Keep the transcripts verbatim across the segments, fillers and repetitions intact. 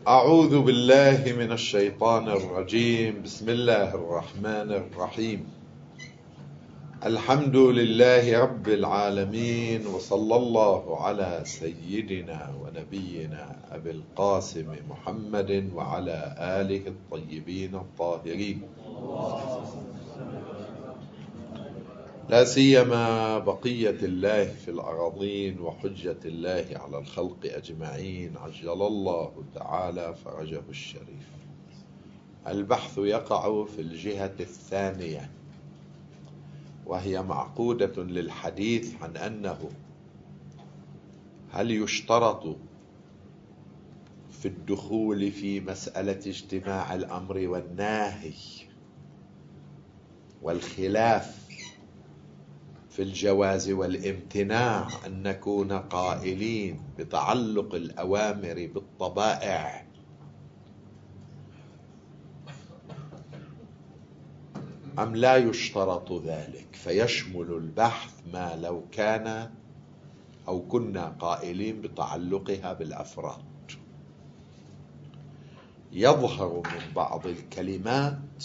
أعوذ بالله من الشيطان الرجيم. بسم الله الرحمن الرحيم. الحمد لله رب العالمين، وصلى الله على سيدنا ونبينا أبي القاسم محمد وعلى آله الطيبين الطاهرين، لا سيما بقية الله في الأراضين وحجة الله على الخلق أجمعين، عجل الله تعالى فرجه الشريف. البحث يقع في الجهة الثانية، وهي معقودة للحديث عن أنه هل يشترط في الدخول في مسألة اجتماع الأمر والنهي والخلاف في الجواز والامتناع أن نكون قائلين بتعلق الأوامر بالطبائع، أم لا يشترط ذلك؟ فيشمل البحث ما لو كان أو كنا قائلين بتعلقها بالأفراد. يظهر من بعض الكلمات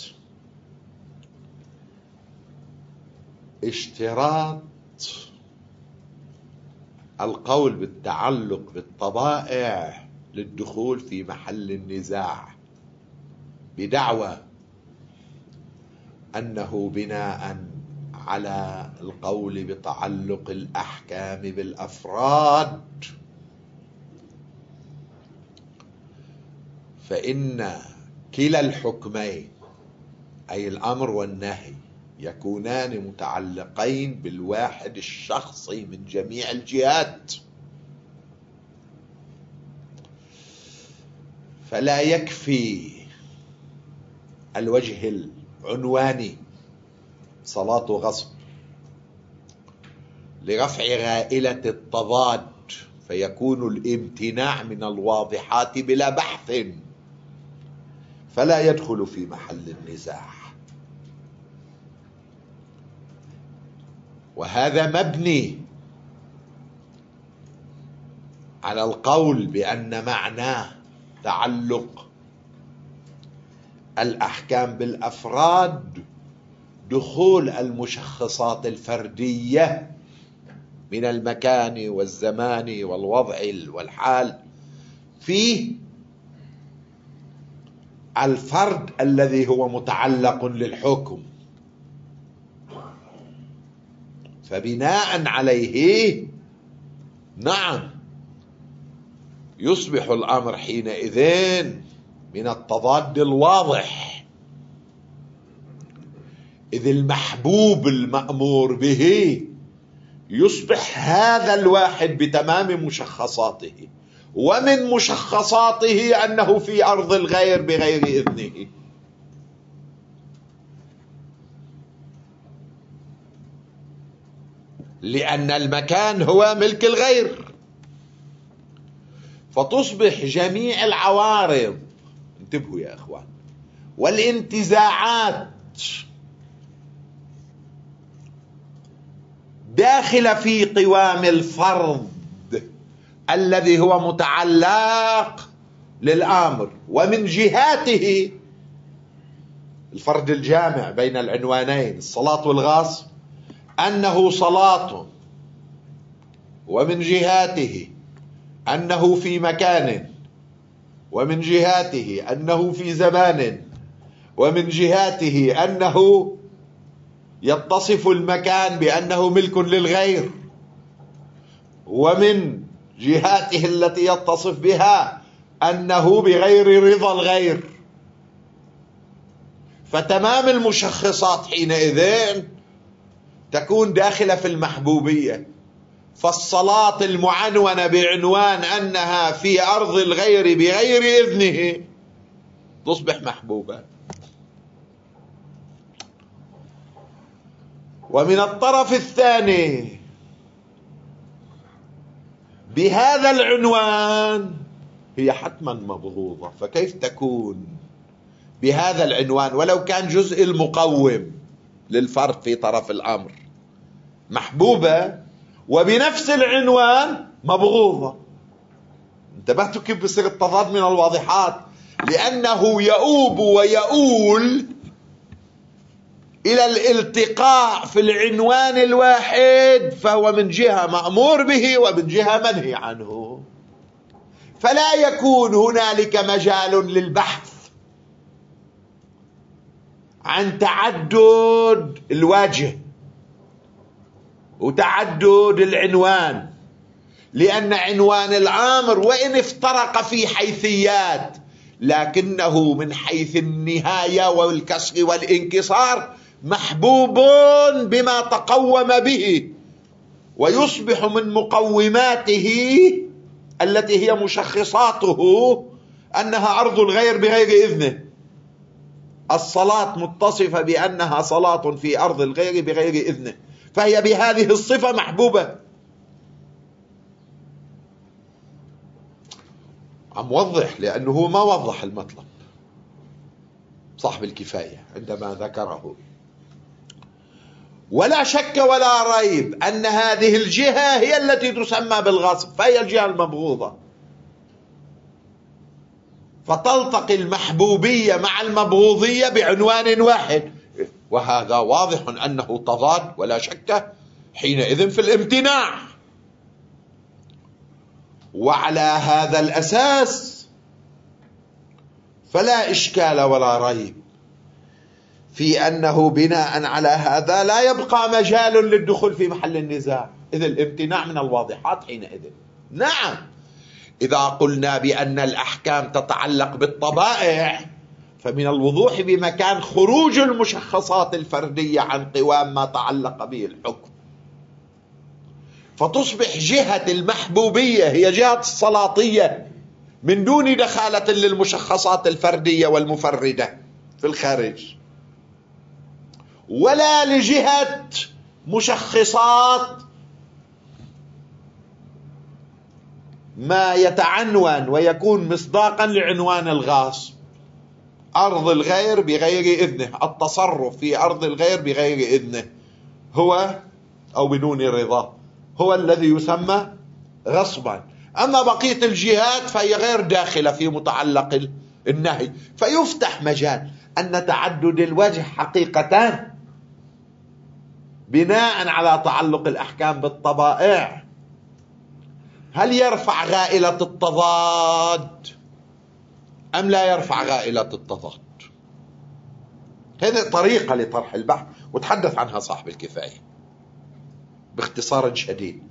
اشتراط القول بالتعلق بالطبائع للدخول في محل النزاع، بدعوى أنه بناء على القول بتعلق الأحكام بالأفراد فإن كلا الحكمين أي الأمر والنهي يكونان متعلقين بالواحد الشخصي من جميع الجهات، فلا يكفي الوجه العنواني صلاة غصب لرفع غائلة التضاد، فيكون الامتناع من الواضحات بلا بحث، فلا يدخل في محل النزاع. وهذا مبني على القول بأن معناه تعلق الأحكام بالأفراد دخول المشخصات الفردية من المكان والزمان والوضع والحال في الفرد الذي هو متعلق للحكم، فبناء عليه نعم يصبح الأمر حينئذ من التضاد الواضح، إذ المحبوب المأمور به يصبح هذا الواحد بتمام مشخصاته، ومن مشخصاته أنه في أرض الغير بغير إذنه، لأن المكان هو ملك الغير، فتصبح جميع العوارض، انتبهوا يا أخوان، والانتزاعات داخل في قوام الفرد الذي هو متعلق للأمر، ومن جهاته الفرد الجامع بين العنوانين الصلاة والغصب أنه صلاة، ومن جهاته أنه في مكان، ومن جهاته أنه في زمان، ومن جهاته أنه يتصف المكان بأنه ملك للغير، ومن جهاته التي يتصف بها أنه بغير رضا الغير. فتمام المشخصات حينئذ تكون داخلة في المحبوبية، فالصلاة المعنونة بعنوان أنها في أرض الغير بغير إذنه تصبح محبوبة. ومن الطرف الثاني بهذا العنوان هي حتما مبغوضة، فكيف تكون بهذا العنوان ولو كان جزء المقوم للفرد في طرف الأمر محبوبة، وبنفس العنوان مبغوضة؟ انتبهتوا كيف بصير التضاد من الواضحات؟ لأنه يؤوب ويؤول إلى الالتقاء في العنوان الواحد، فهو من جهة مأمور به ومن جهة منهي عنه، فلا يكون هنالك مجال للبحث عن تعدد الوجه وتعدد العنوان، لأن عنوان الأمر وإن افترق في حيثيات لكنه من حيث النهاية والكسر والانكسار محبوب بما تقوم به، ويصبح من مقوماته التي هي مشخصاته أنها أرض الغير بغير إذنه. الصلاة متصفة بأنها صلاة في أرض الغير بغير إذنه، فهي بهذه الصفة محبوبة. عم وضح لأنه ما وضح المطلب صاحب الكفاية عندما ذكره. ولا شك ولا ريب أن هذه الجهة هي التي تسمى بالغصب، فهي الجهة المبغوضة، فتلتقي المحبوبية مع المبغوضية بعنوان واحد، وهذا واضح أنه تضاد ولا شك حينئذ في الامتناع. وعلى هذا الأساس فلا إشكال ولا ريب في أنه بناء على هذا لا يبقى مجال للدخول في محل النزاع، إذ الامتناع من الواضحات حينئذ. نعم، إذا قلنا بأن الأحكام تتعلق بالطبائع فمن الوضوح بمكان خروج المشخصات الفردية عن قوام ما تعلق به الحكم، فتصبح جهة المحبوبية هي جهة السلاطية من دون دخالة للمشخصات الفردية والمفردة في الخارج، ولا لجهة مشخصات ما يتعنون ويكون مصداقا لعنوان الغاصب، أرض الغير بغير إذنه، التصرف في أرض الغير بغير إذنه هو أو بدون رضاه هو الذي يسمى غصبا. أما بقية الجهات فهي غير داخلة في متعلق النهي، فيفتح مجال أن تعدد الوجه حقيقة بناء على تعلق الأحكام بالطبائع هل يرفع غائلة التضاد أم لا يرفع غائلة التضاد؟ هذه طريقة لطرح البحث وتحدث عنها صاحب الكفاية باختصار شديد.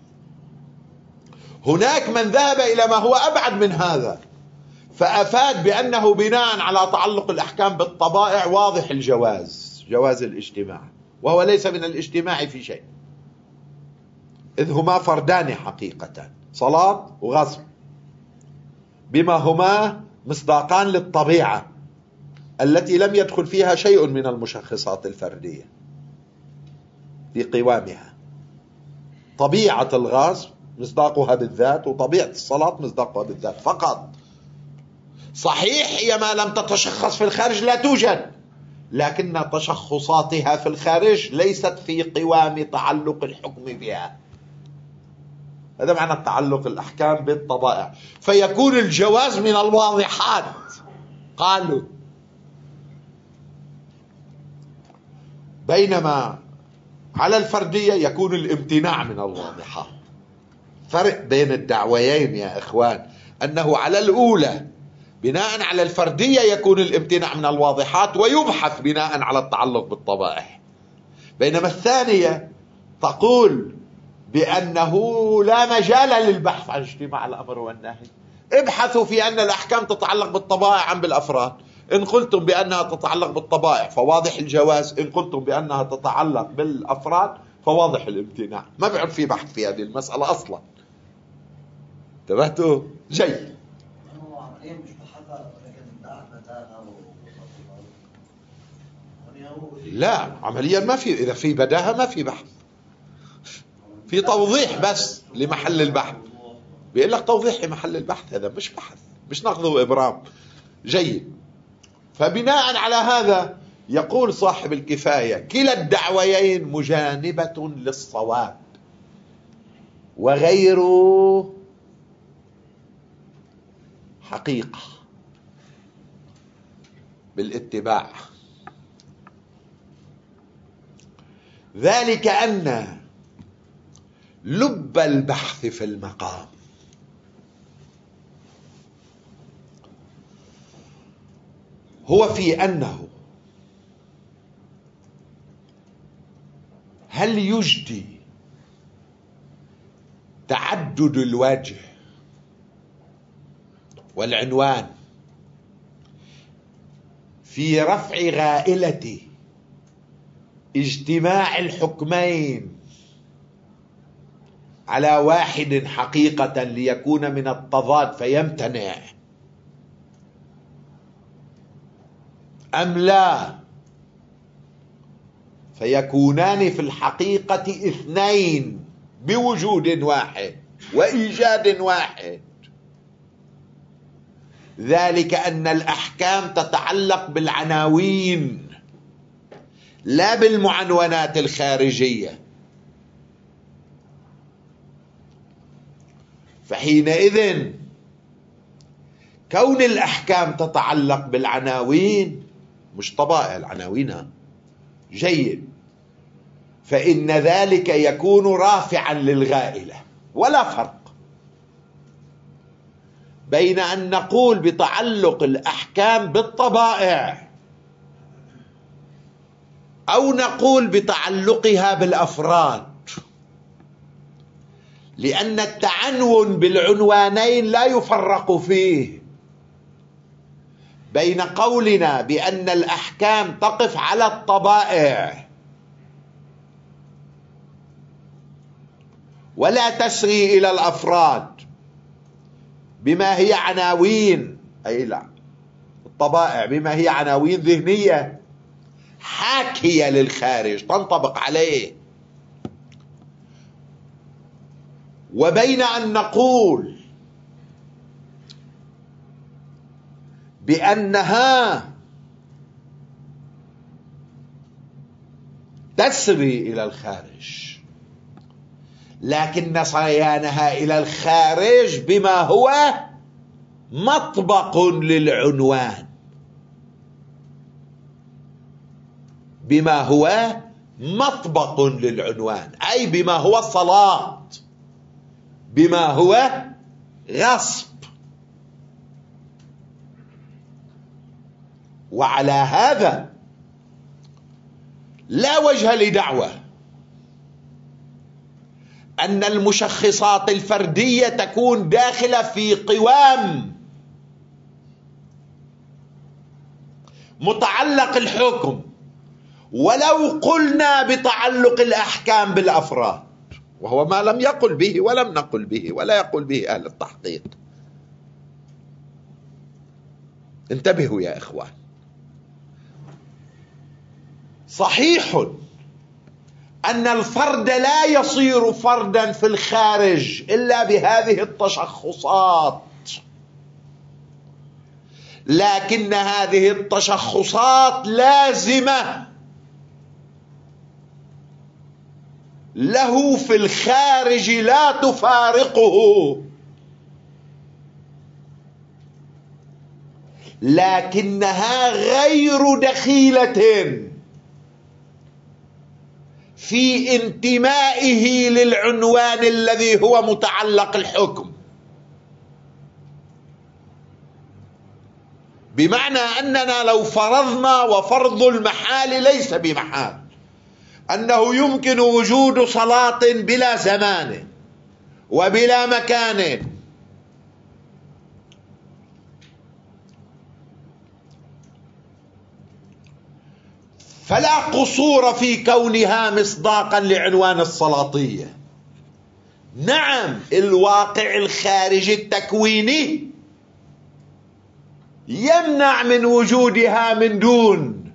هناك من ذهب إلى ما هو أبعد من هذا، فأفاد بأنه بناء على تعلق الأحكام بالطبائع واضح الجواز، جواز الاجتماع، وهو ليس من الاجتماع في شيء، إذ هما فردان حقيقة، صلاة وغصب، بما هما مصداقان للطبيعة التي لم يدخل فيها شيء من المشخصات الفردية في قوامها. طبيعة الغصب مصداقها بالذات، وطبيعة الصلاة مصداقها بالذات فقط. صحيح هي ما لم تتشخص في الخارج لا توجد، لكن تشخصاتها في الخارج ليست في قوام تعلق الحكم بها. هذا معنى تعلق الأحكام بالطبائع، فيكون الجواز من الواضحات قالوا، بينما على الفردية يكون الامتناع من الواضحات. فرق بين الدعويين يا إخوان أنه على الأولى بناء على الفردية يكون الامتناع من الواضحات ويبحث بناء على التعلق بالطبائع، بينما الثانية تقول بأنه لا مجال للبحث عن اجتماع الأمر والنهي. ابحثوا في أن الأحكام تتعلق بالطبائع أم بالأفراد. إن قلتم بأنها تتعلق بالطبائع فواضح الجواز، إن قلتم بأنها تتعلق بالأفراد فواضح الامتناع. ما بعد في بحث في هذه المسألة أصلا. انتبهتوا؟ جيد. لا، عمليا ما في، إذا في بداهة ما في بحث، في توضيح بس لمحل البحث. بيقول لك توضيح لمحل البحث، هذا مش بحث، مش نقض وإبرام. جيد. فبناء على هذا يقول صاحب الكفاية كلا الدعويين مجانبة للصواب، وغير حقيقة بالاتباع، ذلك أن لب البحث في المقام هو في أنه هل يجدي تعدد الوجه والعنوان في رفع غائلة اجتماع الحكمين على واحد حقيقة ليكون من التضاد فيمتنع، أم لا فيكونان في الحقيقة اثنين بوجود واحد وإيجاد واحد؟ ذلك أن الأحكام تتعلق بالعناوين لا بالمعنونات الخارجية، فحينئذ كون الأحكام تتعلق بالعناوين مش طبائع العناوين جيد، فإن ذلك يكون رافعا للغائلة. ولا فرق بين أن نقول بتعلق الأحكام بالطبائع أو نقول بتعلقها بالأفراد، لأن التعنون بالعنوانين لا يفرق فيه بين قولنا بأن الأحكام تقف على الطبائع ولا تسري إلى الأفراد بما هي عناوين، أي لا الطبائع بما هي عناوين ذهنية حاكية للخارج تنطبق عليه، وبين أن نقول بأنها تسري إلى الخارج لكن سريانها إلى الخارج بما هو مطبق للعنوان، بما هو مطبق للعنوان، أي بما هو صلاة، بما هو غصب. وعلى هذا لا وجه لدعوة أن المشخصات الفردية تكون داخلة في قوام متعلق الحكم ولو قلنا بتعلق الأحكام بالأفراد، وهو ما لم يقل به ولم نقل به ولا يقول به أهل التحقيق. انتبهوا يا إخوان، صحيح أن الفرد لا يصير فردا في الخارج إلا بهذه التشخصات، لكن هذه التشخصات لازمة له في الخارج لا تفارقه، لكنها غير دخيلة في انتمائه للعنوان الذي هو متعلق الحكم، بمعنى أننا لو فرضنا، وفرض المحال ليس بمحال، أنه يمكن وجود صلاة بلا زمان وبلا مكان، فلا قصور في كونها مصداقا لعنوان السلاطية. نعم الواقع الخارجي التكويني يمنع من وجودها من دون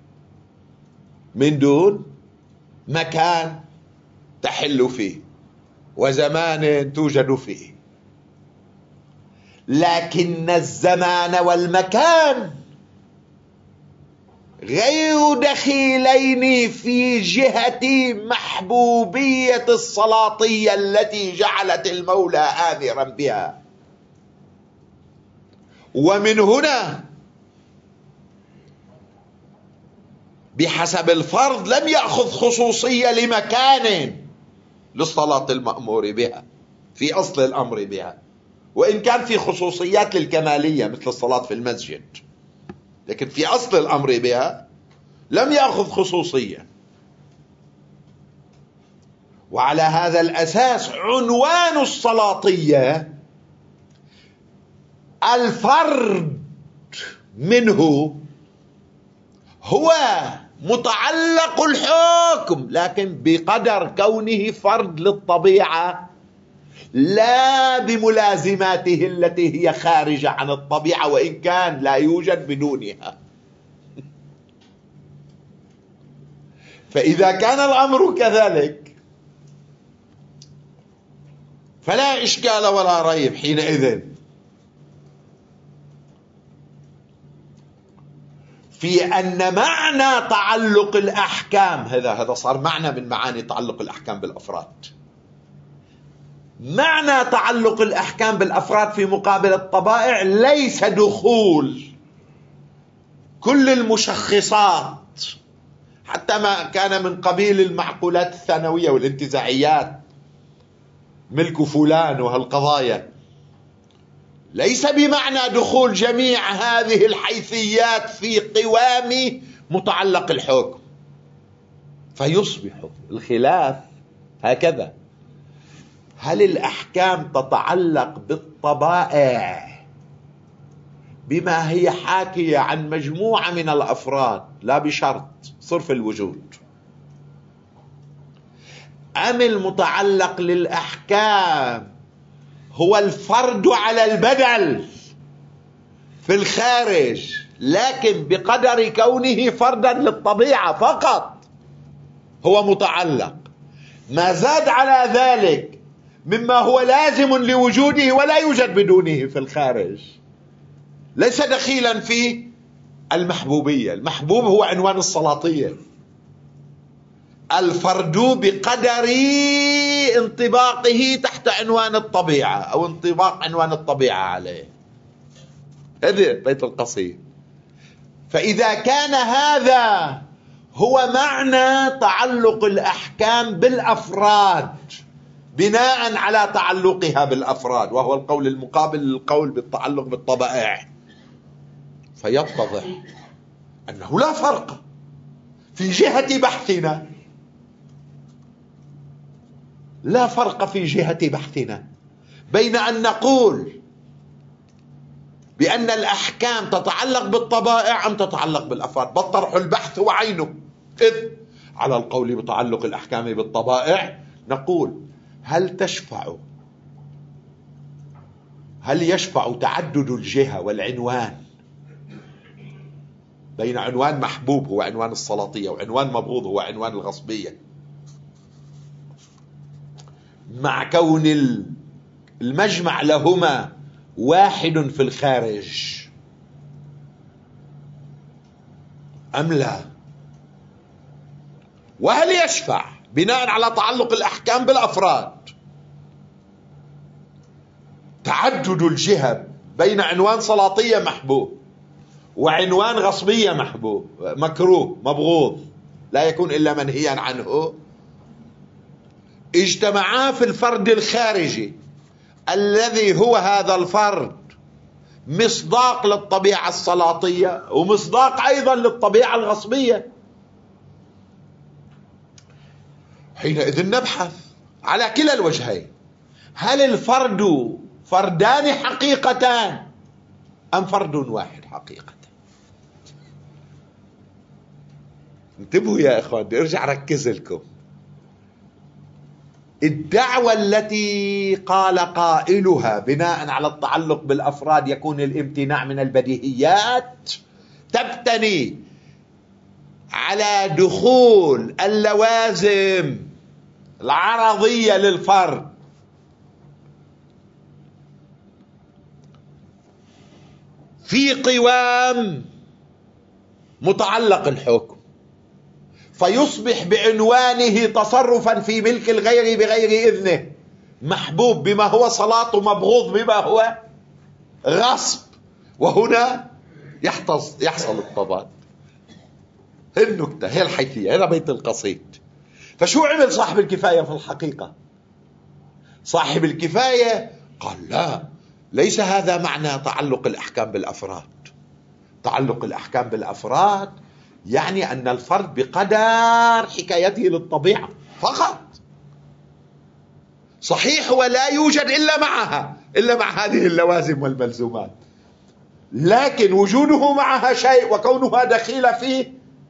من دون مكان تحل فيه وزمان توجد فيه، لكن الزمان والمكان غير دخيلين في جهة محبوبية السلاطية التي جعلت المولى آمرا بها. ومن هنا بحسب الفرض لم يأخذ خصوصية لمكان للصلاة المأمور بها في أصل الأمر بها، وإن كان في خصوصيات للكمالية مثل الصلاة في المسجد، لكن في أصل الأمر بها لم يأخذ خصوصية. وعلى هذا الأساس عنوان الصلاطية الفرد منه هو متعلق الحكم، لكن بقدر كونه فرد للطبيعة لا بملازماته التي هي خارجة عن الطبيعة، وإن كان لا يوجد بدونها. فإذا كان الأمر كذلك فلا إشكال ولا ريب حينئذ في أن معنى تعلق الأحكام، هذا هذا صار معنى من معاني تعلق الأحكام بالأفراد. معنى تعلق الأحكام بالأفراد في مقابل الطبائع ليس دخول كل المشخصات حتى ما كان من قبيل المعقولات الثانوية والانتزاعيات، ملك فلان وهالقضايا، ليس بمعنى دخول جميع هذه الحيثيات في قوام متعلق الحكم. فيصبح الخلاف هكذا: هل الأحكام تتعلق بالطبائع بما هي حاكية عن مجموعة من الأفراد لا بشرط صرف الوجود، أم المتعلق للأحكام هو الفرد على البدل في الخارج لكن بقدر كونه فردا للطبيعة فقط هو متعلق، ما زاد على ذلك مما هو لازم لوجوده ولا يوجد بدونه في الخارج ليس دخيلا في المحبوبية. المحبوب هو عنوان السلاطية، الفرد بقدر انطباقه تحت عنوان الطبيعة أو انطباق عنوان الطبيعة عليه. هذا بيت القصيد. فإذا كان هذا هو معنى تعلق الأحكام بالأفراد بناء على تعلقها بالأفراد، وهو القول المقابل للقول بالتعلق بالطبائع، فيتضح أنه لا فرق في جهة بحثنا لا فرق في جهة بحثنا بين أن نقول بأن الأحكام تتعلق بالطبائع أم تتعلق بالأفراد، بل طرح البحث هو عينه. إذ على القول بتعلق الأحكام بالطبائع نقول: هل تشفع هل يشفع تعدد الجهة والعنوان بين عنوان محبوب هو عنوان السلاطية وعنوان مبغوض هو عنوان الغصبية، مع كون المجمع لهما واحد في الخارج، أم لا؟ وهل يشفع بناء على تعلق الأحكام بالأفراد تعدد الجهة بين عنوان سلاطية محبوب وعنوان غصبية محبوب مكروه مبغوض لا يكون إلا منهيا عنه، اجتمعا في الفرد الخارجي الذي هو هذا الفرد مصداق للطبيعة السلاطية ومصداق أيضا للطبيعة الغصبية؟ حينئذ نبحث على كلا الوجهين: هل الفرد فردان حقيقتان أم فرد واحد حقيقة؟ انتبهوا يا إخوان، بدي أرجع ركز لكم. الدعوة التي قال قائلها بناء على التعلق بالأفراد يكون الامتناع من البديهيات تبتني على دخول اللوازم العرضية للفرد في قوام متعلق الحكم، فيصبح بعنوانه تصرفا في ملك الغير بغير إذنه، محبوب بما هو صلاة ومبغوض بما هو غصب، وهنا يحصل التضاد. هي النكتة، هي الحيثية، هذا بيت القصيد. فشو عمل صاحب الكفاية في الحقيقة؟ صاحب الكفاية قال لا، ليس هذا معنى تعلق الأحكام بالأفراد. تعلق الأحكام بالأفراد يعني أن الفرد بقدر حكايته للطبيعة فقط. صحيح ولا يوجد إلا معها، إلا مع هذه اللوازم والملزومات، لكن وجوده معها شيء، وكونها دخيلة في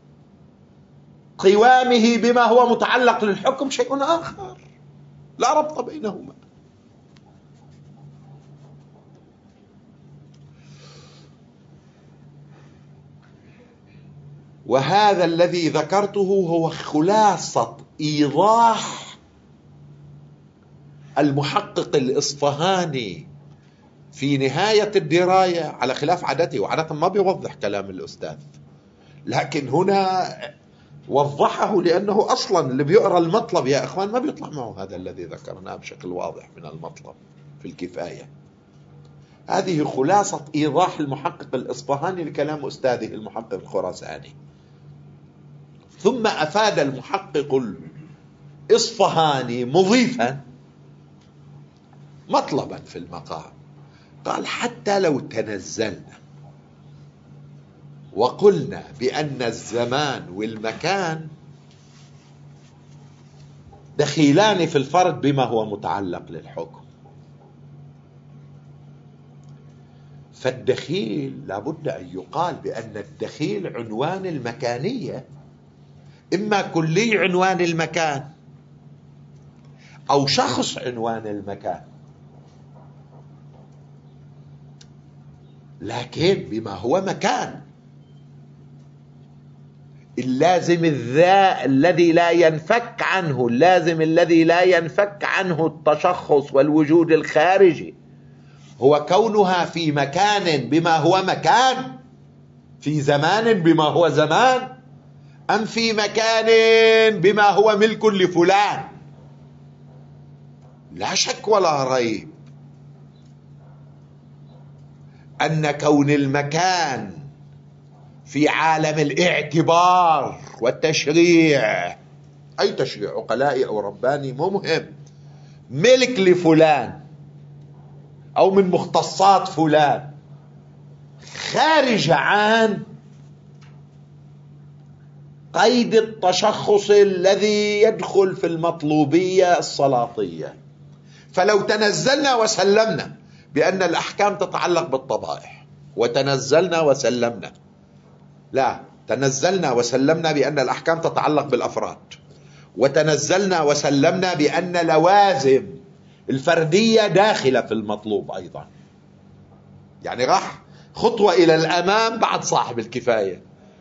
قوامه بما هو متعلق للحكم شيء آخر، لا ربط بينهما. وهذا الذي ذكرته هو خلاصة إيضاح المحقق الإصفهاني في نهاية الدراية، على خلاف عادته، وعادة ما بيوضح كلام الأستاذ، لكن هنا وضحه لأنه أصلا اللي بيقرأ المطلب يا إخوان ما بيطلع معه هذا الذي ذكرناه بشكل واضح من المطلب في الكفاية. هذه خلاصة إيضاح المحقق الإصفهاني لكلام أستاذه المحقق الخراساني. ثم أفاد المحقق الإصفهاني مضيفا مطلبا في المقام، قال حتى لو تنزلنا وقلنا بأن الزمان والمكان دخيلان في الفرد بما هو متعلق للحكم، فالدخيل لابد أن يقال بأن الدخيل عنوان المكانية، إما كلي عنوان المكان أو شخص عنوان المكان، لكن بما هو مكان. اللازم الذا الذي لا ينفك عنه، اللازم الذي لا ينفك عنه التشخص والوجود الخارجي هو كونها في مكان بما هو مكان، في زمان بما هو زمان، أم في مكان بما هو ملك لفلان. لا شك ولا ريب أن كون المكان في عالم الاعتبار والتشريع، أي تشريع عقلائي أو رباني مو مهم، ملك لفلان أو من مختصات فلان، خارج عن قيد التشخص الذي يدخل في المطلوبية السلاطية. فلو تنزلنا وسلمنا بأن الأحكام تتعلق بالطبائع، وتنزلنا وسلمنا، لا، تنزلنا وسلمنا بأن الأحكام تتعلق بالأفراد، وتنزلنا وسلمنا بأن لوازم الفردية داخلة في المطلوب أيضا، يعني راح خطوة إلى الأمام بعد صاحب الكفاية.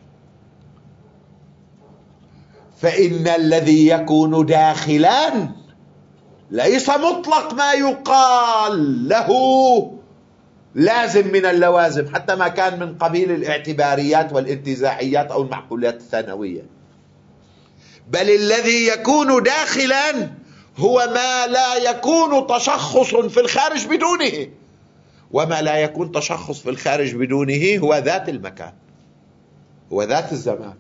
فإن الذي يكون داخلا ليس مطلق ما يقال له لازم من اللوازم، حتى ما كان من قبيل الاعتباريات والانتزاعيات أو المعقولات الثانوية، بل الذي يكون داخلا هو ما لا يكون تشخص في الخارج بدونه، وما لا يكون تشخص في الخارج بدونه هو ذات المكان، هو ذات الزمان.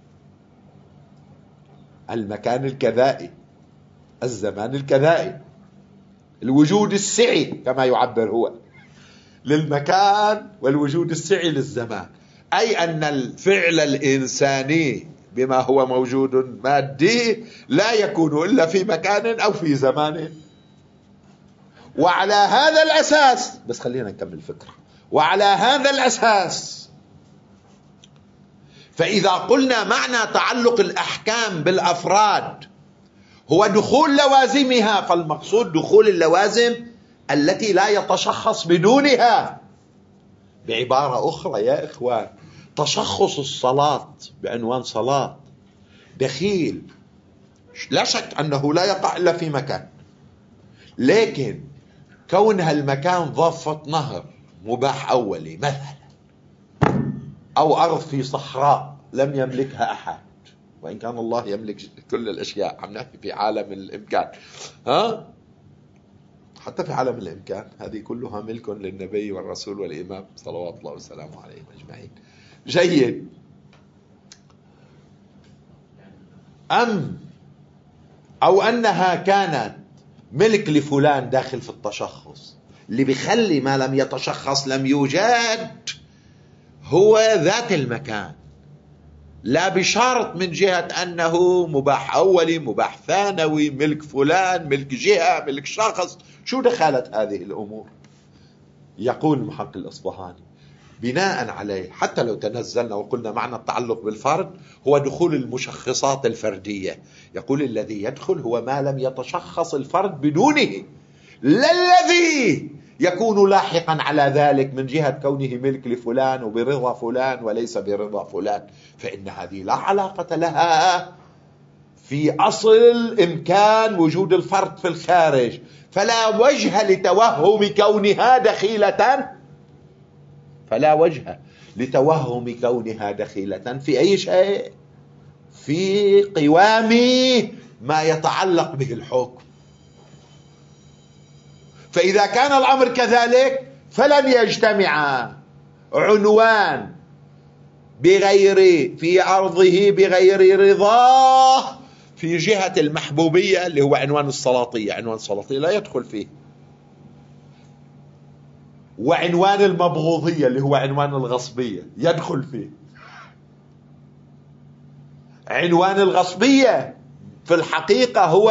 المكان الكذائي، الزمان الكذائي، الوجود السعي كما يعبر هو للمكان والوجود السعي للزمان، أي أن الفعل الإنساني بما هو موجود مادي لا يكون إلا في مكان أو في زمان. وعلى هذا الأساس، بس خلينا نكمل الفكرة، وعلى هذا الأساس فإذا قلنا معنى تعلق الأحكام بالأفراد هو دخول لوازمها، فالمقصود دخول اللوازم التي لا يتشخص بدونها. بعبارة أخرى يا إخوان، تشخص الصلاة بعنوان صلاة دخيل، لا شك أنه لا يقع إلا في مكان، لكن كونها المكان ضافة نهر مباح أولي مثلا، أو أرض في صحراء لم يملكها أحد، وإن كان الله يملك كل الأشياء، عم نحكي في عالم الإمكان، ها حتى في عالم الإمكان هذه كلها ملك للنبي والرسول والإمام صلوات الله وسلامه عليهم أجمعين. جيد. أم أو أنها كانت ملك لفلان داخل في التشخص، اللي بيخلي ما لم يتشخص لم يوجد هو ذات المكان، لا بشرط من جهة أنه مباح أولي مباح ثانوي ملك فلان ملك جهة ملك شخص. شو دخلت هذه الأمور؟ يقول المحقق الإصبهاني بناء عليه حتى لو تنزلنا وقلنا معنى التعلق بالفرد هو دخول المشخصات الفردية، يقول الذي يدخل هو ما لم يتشخص الفرد بدونه، لا الذي يكون لاحقا على ذلك من جهة كونه ملك لفلان وبرضا فلان وليس برضا فلان، فإن هذه لا علاقة لها في أصل إمكان وجود الفرد في الخارج، فلا وجه لتوهم كونها دخيلة فلا وجه لتوهم كونها دخيلة في أي شيء، في قوام ما يتعلق به الحكم. فإذا كان الأمر كذلك فلن يجتمع عنوان بغير في عرضه بغير رضاه في جهة المحبوبية اللي هو عنوان السلاطية، عنوان السلاطية لا يدخل فيه، وعنوان المبغوضية اللي هو عنوان الغصبية يدخل فيه. عنوان الغصبية في الحقيقة هو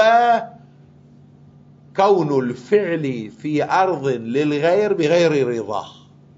كون الفعل في أرض للغير بغير رضاه،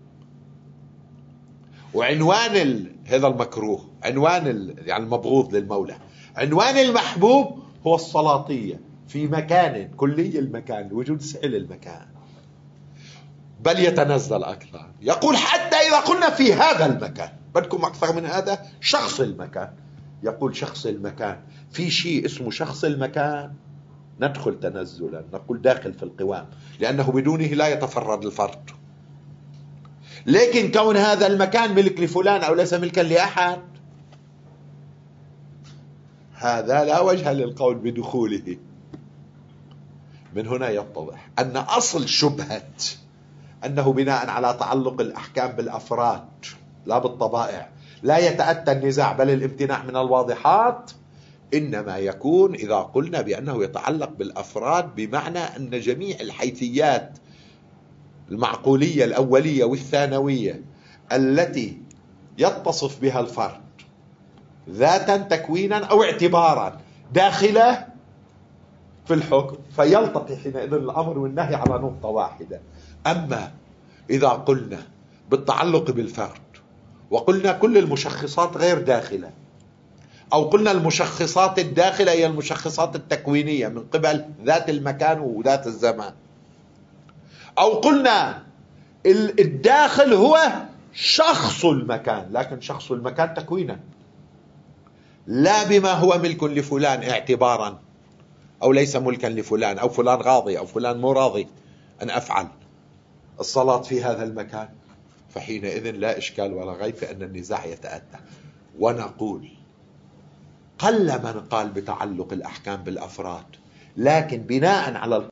وعنوان ال... هذا المكروه عنوان ال... يعني المبغوض للمولى. عنوان المحبوب هو السلاطية في مكان كلي المكان وجود سعل المكان، بل يتنزل أكثر، يقول حتى إذا قلنا في هذا المكان بدكم أكثر من هذا شخص المكان، يقول شخص المكان في شيء اسمه شخص المكان ندخل تنزلا نقول داخل في القوام، لأنه بدونه لا يتفرد الفرد. لكن كون هذا المكان ملك لفلان أو ليس ملكا لأحد هذا لا وجه للقول بدخوله. من هنا يتضح أن أصل شبهة أنه بناء على تعلق الأحكام بالأفراد لا بالطبائع لا يتأتى النزاع بل الامتناع من الواضحات، إنما يكون إذا قلنا بأنه يتعلق بالأفراد بمعنى أن جميع الحيثيات المعقولية الأولية والثانوية التي يتصف بها الفرد ذاتا تكوينا أو اعتبارا داخلة في الحكم، فيلتقي حينئذ الأمر والنهي على نقطة واحدة. أما إذا قلنا بالتعلق بالفرد وقلنا كل المشخصات غير داخلة، أو قلنا المشخصات الداخلة هي المشخصات التكوينية من قبل ذات المكان وذات الزمان، أو قلنا الداخل هو شخص المكان، لكن شخص المكان تكوينا لا بما هو ملك لفلان اعتبارا أو ليس ملكا لفلان، أو فلان راضي أو فلان مو راضي أن أفعل الصلاة في هذا المكان، فحينئذ لا إشكال ولا غيب في أن النزاع يتأتى. ونقول قل من قال بتعلق الأحكام بالأفراد، لكن بناء على